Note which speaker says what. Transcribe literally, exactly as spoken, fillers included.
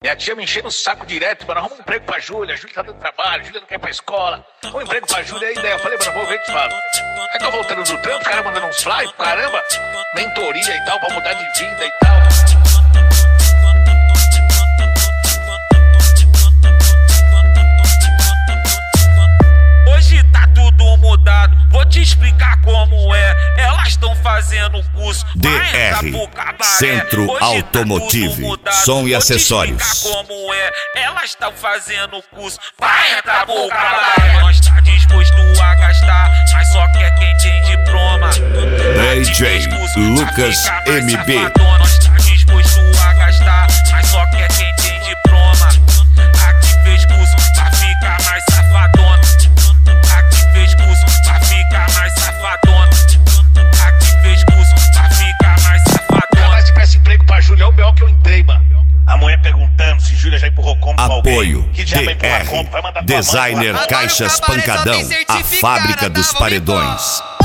Speaker 1: Minha tia me enchendo o saco direto, mano, arruma um emprego pra Júlia, a Júlia tá dando trabalho, a Júlia não quer ir pra escola. Arruma um emprego pra Júlia, aí daí eu falei, mano, vou ver o que te falo. Aí tô voltando do trampo, o cara mandando uns fly, caramba, mentoria e tal, pra mudar de vida e tal.
Speaker 2: Hoje tá tudo mudado, vou te explicar como é. Elas estão fazendo curso
Speaker 3: D R Centro Automotive, tá som e acessórios.
Speaker 2: Vou te explicar como é. Elas estão fazendo curso vai entrar pro cabaré. Nós tá disposto a gastar, mas só quer quem tem diploma.
Speaker 3: D J Lucas M B.
Speaker 2: Nós tá disposto a gastar, mas só quer quem tem diploma. Aqui fez curso pra ficar mais safadona. Aqui fez curso pra ficar mais safadona. Aqui fez curso pra ficar mais safadona.
Speaker 1: Mas se peça emprego pra Júlia, é o B O que eu entrei, mano. A mulher perguntando se Júlia já empurrou compra pra alguém.
Speaker 3: Apoio
Speaker 1: Que já vai empurrar
Speaker 3: D R
Speaker 1: compra, vai mandar tua mãe
Speaker 3: Designer
Speaker 1: lá.
Speaker 3: Caixas Pancadão, a fábrica dos paredões.